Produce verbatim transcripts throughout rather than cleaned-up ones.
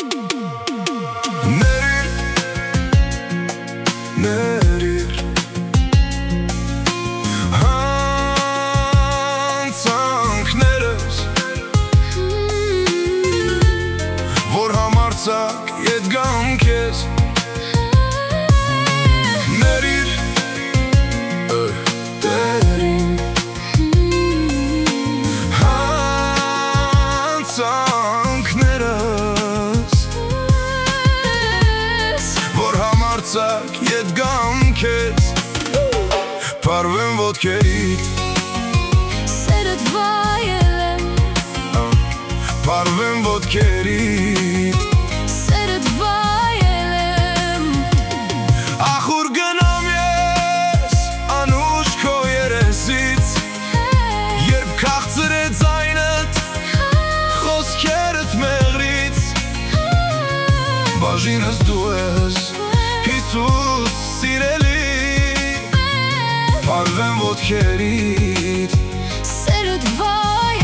Nerir, nerir հանցանքներս, որ համարձակ ետ գամ քեզ։ Nerir, տերին հանցանքներս, որ համարձակ ետ գամ քեզ։ Պարվեմ ոտքերիդ, սերդ վայելեմ, պարվեմ ոտքերիդ, սերդ վայելեմ, ախուր գնամ ես անուշ քո երեսից, երբ քաղցր է ձայնդ, խոսքերդ մեղրից, բաժինս դու ես, Հիսուս սիրելի, պարվեմ ոտքերիդ, սերդ վայելեմ,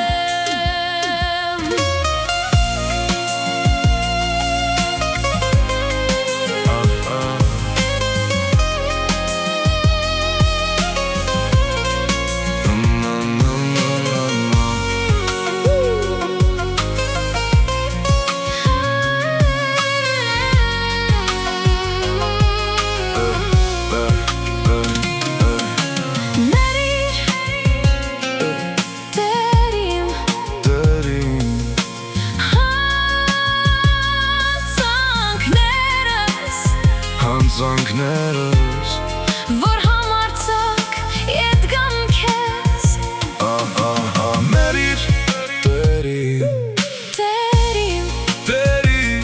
հանցանքներս, որ համարձակ ետ գամ քեզ։ Մերիր, տերին, Տերիմ, տերին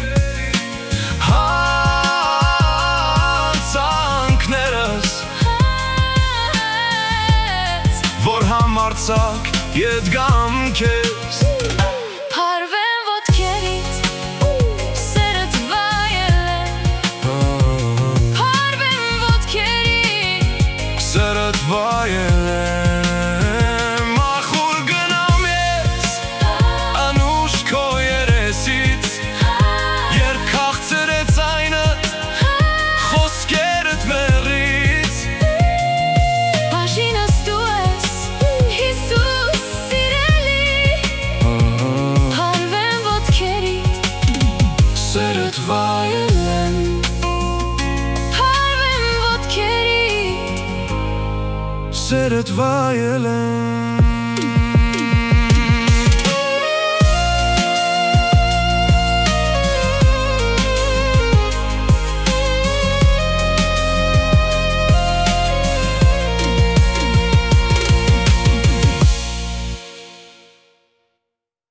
հանցանքներս, որ համարձակ ետ գամ քեզ։ պարվեմ ոտքերիդ, սերդ վայելեմ, պարվեմ ոտքերիդ, Սերդ վայելեմ, ախուր գնամ ես անուշ քո երեսից, երբ քաղցր է ձայնդ, խոսքերդ մեղրից, բաժինս դու ես, Հիսուս սիրելի, պարվեմ ոտքերիդ, սերդ վայելեմ, պարվեմ ոտքերիդ, սերդ վայելեմ։